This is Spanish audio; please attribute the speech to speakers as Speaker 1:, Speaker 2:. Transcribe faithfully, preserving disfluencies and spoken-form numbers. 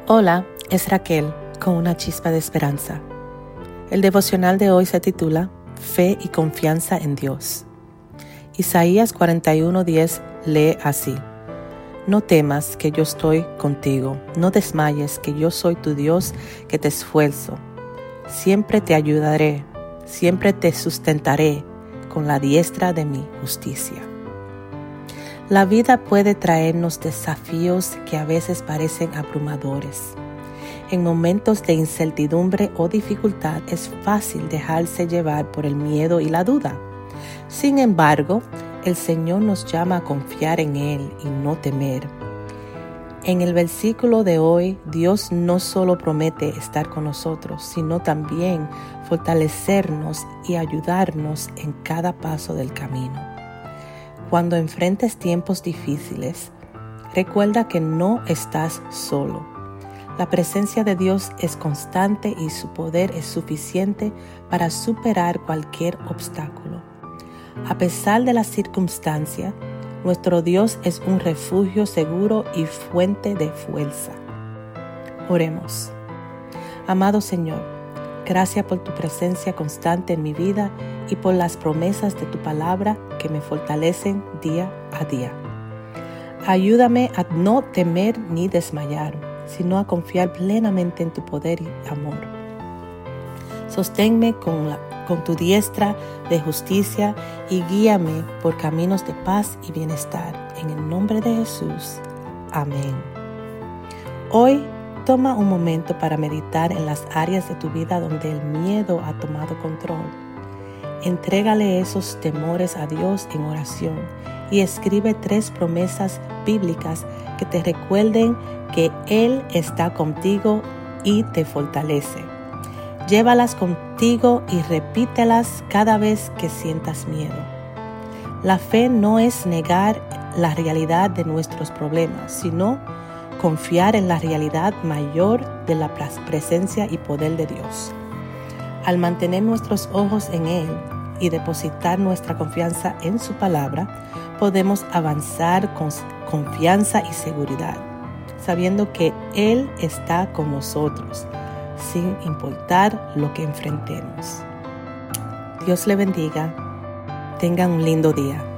Speaker 1: Hola, es Raquel con una chispa de esperanza. El devocional de hoy se titula Fe y confianza en Dios. Isaías cuarenta y uno diez lee así: No temas, que yo estoy contigo, no desmayes, que yo soy tu Dios, que te esfuerzo. Siempre te ayudaré, siempre te sustentaré con la diestra de mi justicia. La vida puede traernos desafíos que a veces parecen abrumadores. En momentos de incertidumbre o dificultad es fácil dejarse llevar por el miedo y la duda. Sin embargo, el Señor nos llama a confiar en Él y no temer. En el versículo de hoy, Dios no solo promete estar con nosotros, sino también fortalecernos y ayudarnos en cada paso del camino. Cuando enfrentes tiempos difíciles, recuerda que no estás solo. La presencia de Dios es constante y su poder es suficiente para superar cualquier obstáculo. A pesar de las circunstancias, nuestro Dios es un refugio seguro y fuente de fuerza. Oremos. Amado Señor, gracias por tu presencia constante en mi vida y por las promesas de tu palabra que me fortalecen día a día. Ayúdame a no temer ni desmayar, sino a confiar plenamente en tu poder y amor. Sosténme con, la, con tu diestra de justicia y guíame por caminos de paz y bienestar. En el nombre de Jesús. Amén. Hoy, toma un momento para meditar en las áreas de tu vida donde el miedo ha tomado control. Entrégale esos temores a Dios en oración y escribe tres promesas bíblicas que te recuerden que Él está contigo y te fortalece. Llévalas contigo y repítelas cada vez que sientas miedo. La fe no es negar la realidad de nuestros problemas, sino confiar en la realidad mayor de la presencia y poder de Dios. Al mantener nuestros ojos en Él y depositar nuestra confianza en su palabra, podemos avanzar con confianza y seguridad, sabiendo que Él está con nosotros, sin importar lo que enfrentemos. Dios le bendiga. Tengan un lindo día.